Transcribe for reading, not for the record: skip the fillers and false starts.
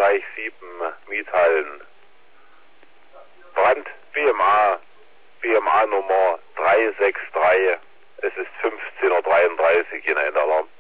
Bereich 7 Miethallen. Brand BMA Nummer 363. Es ist 15:33 Uhr in der Alarm.